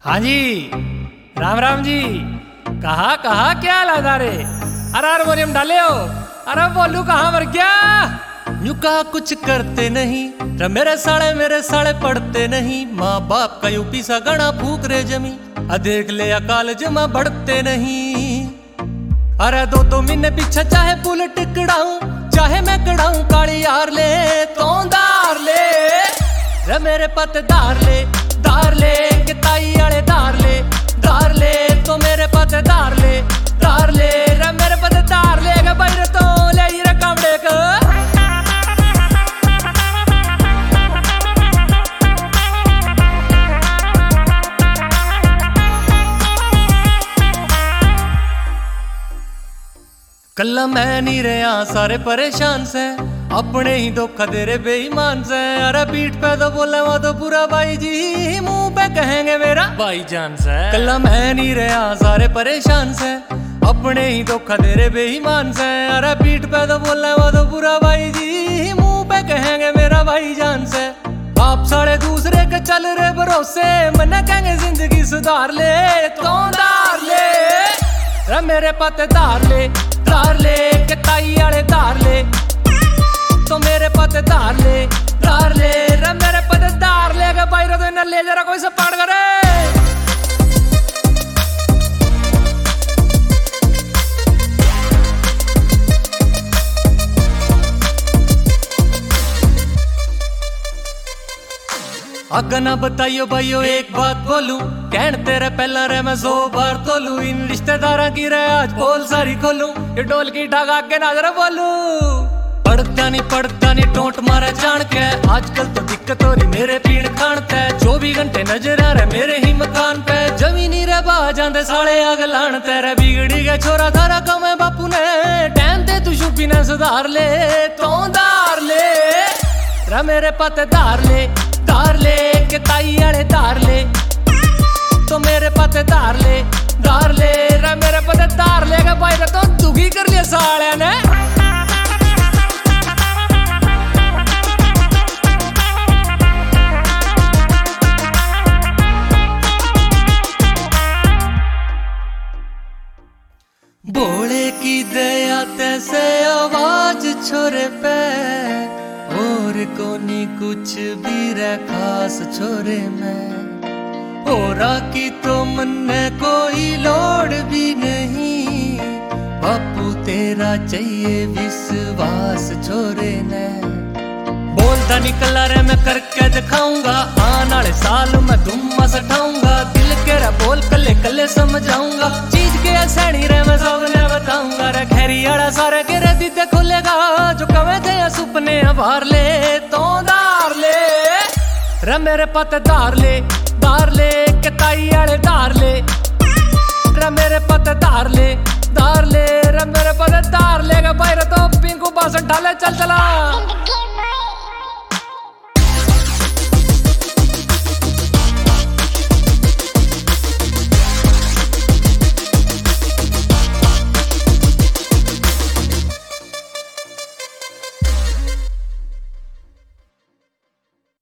हाँ जी, राम राम जी। कहा कहा क्या लादा रे? अरे हारमोनियम डाले हो? अरे बोलू कहाँ मर गया? यूं कहा कुछ करते नहीं रे मेरे साले पढ़ते नहीं। माँ बाप का यूपी सा गणा फूक रे जमी देख ले कॉलेज में बढ़ते नहीं। अरे दो महीने पीछे चाहे बुलेट कड़ाऊं चाहे मैं कड़ाऊं काली यार ले तो दार ले रे मेरे पत दार ले के ताई आले दार ले तो मेरे पत दार ले रे मेरे पत दार ले के बैर तो ले रे कामड़े का। कल्ला मैं नहीं रहा सारे परेशान से अपने ही धोखा दे रे बेईमान से। अरे पीठ पे तो बोले वो तो पूरा भाई जी मुंह पे कहेंगे मेरा भाईजान से। कल्ला मैं नहीं रहा सारे परेशान से अपने ही धोखा दे रे बेईमान से। अरे पीठ पे तो बोले वो तो पूरा भाई जी मुंह पे कहेंगे मेरा भाईजान से। आप साले दूसरे के चल रहे भरोसे मना कहेंगे जिंदगी सुधार ले तो दार ले रे मेरे पते दार ले के ताई आले दार ले तो मेरे पते दार ले रे मेरे पते दार ले के बाहर तो इन्हें ले जरा कोई से पाड़ करे। अगर ना बताइयो भाइयों एक बात बोलूं कहन तेरे पहला रे मैं 100 बार तोलूं इन रिश्तेदारा की रे आज बोल सारी खोलूं ये ढोल की ढागा के नजर बोलूं। पढ़ता नहीं टोंट मारे जान के आजकल तो दिक्कत हो रही मेरे पीड़ खानते 24 घंटे नजर आ रहे मेरे ही मकान पे जमीनी रे बा जांदे साले आग लान तेरे बिगड़ी गए छोरा थारा कम है बापू ने टाइम दे तू शुपी ने सुधार ले तो दार ले रे मेरे पते दार ले के ताई आले दार ले तो मेरे पते दार ले रे मेरे पते दार ले के भाई तो दुखी कर लिया साले ने। बोले की दया तैसे आवाज छोरे पे और कोनी कुछ भी रे खास छोरे में औरा की तो मन कोई लोड़ भी नहीं बापू तेरा चाहिए विश्वास छोरे ने। बोलता निकला रे मैं करके दिखाऊंगा आने वाले साल में धुम्मा सठाऊंगा दिल के रे बोल कले समझाऊंगा चीज के सैनी रे मैं सबने बताऊंगा रे खैरी आड़ा सारे के रे दीदे खोलेगा जो कवे थे सुपने बाहर ले तो दार ले रे मेरे पते दार ले के ताई आले दार ले रे मेरे पते दार ले रे मेरे पते दार ले के बाहर तो पिंकू बासन ढाले चल चला।